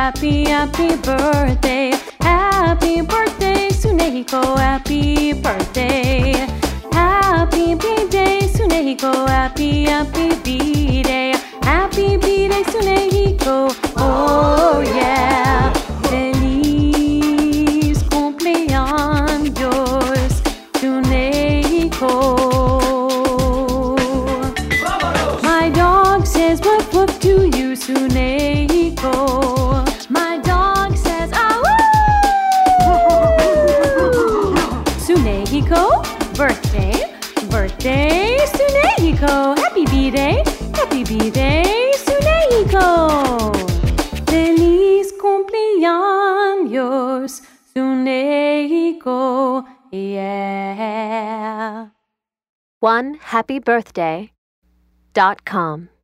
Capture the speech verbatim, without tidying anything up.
happy, happy birthday. Happy birthday, Tsunehiko, happy birthday. Happy B-Day, Tsunehiko, happy, happy B-Day. Happy B-Day, Tsunehiko, oh yeah. Feliz cumpleaños, Tsunehiko. My dog says woof woof to you, Tsunehiko. My dog says ah woo. Tsunehiko, birthday, birthday, Tsunehiko. Happy B-Day, happy B-Day, Tsunehiko. Feliz cumpleaños, Tsunehiko, yeah. one happy birthday dot com